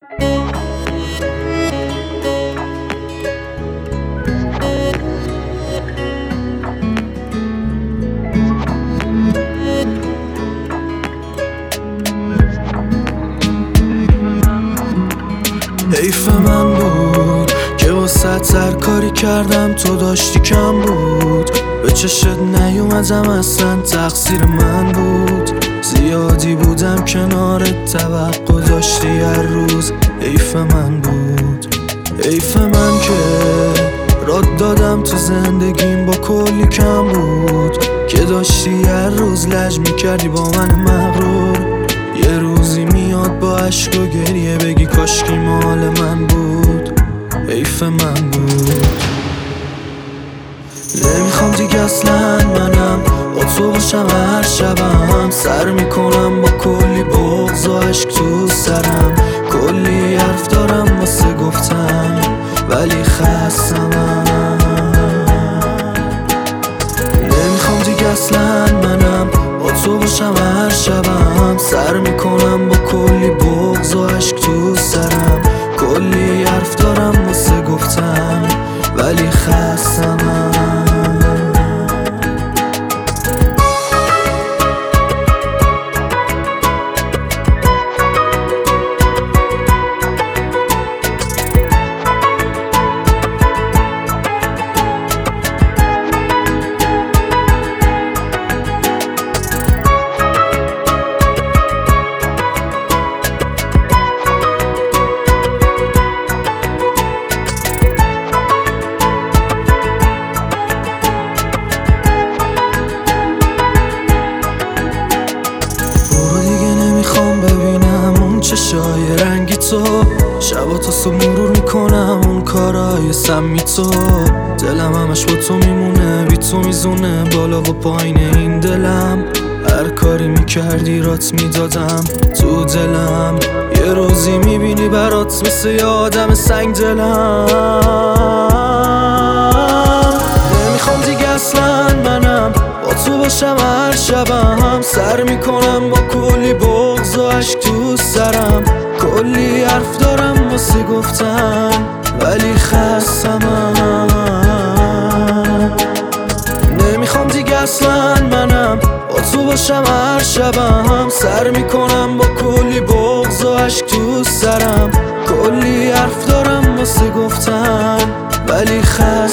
حیف من بود که واسه هر کاری کردم تو داشتی کم بود. به چشت نیومدم اصلا تقصیر من بود. زیادی بودم کنارت توقع داشتی هر روز. حیف من بود، حیف من که راد دادم تو زندگیم با کلی کم بود. که داشتی هر روز لج میکردی با من مغرور. یه روزی میاد با عشق و گریه بگی کاشکی مال من بود. حیف من بود. نمیخوام دیگه اصلا منم با تو باشم هر شبم. سر میکنم با کلی بغض و عشق تو سرم. کلی حرف دارم واسه گفتن ولی خستم. نمیخوام دیگه اصلا منم با تو باشم هر شبم. سر میکنم با کلی بغض و عشق تو سرم. کلی حرف دارم واسه گفتن ولی خستم. چشای رنگی تو شبا تا صبح مرور میکنم اون کارای سمی تو. دلم همش با تو میمونه بی تو میزونه بالا و پایین این دلم. هر کاری میکردی رات میدادم تو دلم. یه روزی میبینی برات مثل یه آدم سنگ دلم. نمیخوام دیگه اصلا منم با تو باشم هر شبم. سر میکنم با کلی بغض و عشق تو سرم. کلی حرف دارم واسه گفتن ولی خستم. نمیخوام دیگه اصلا منم با تو باشم هر شبم. سر میکنم با کلی بغض و عشق تو سرم. کلی حرف دارم واسه گفتن ولی خستم.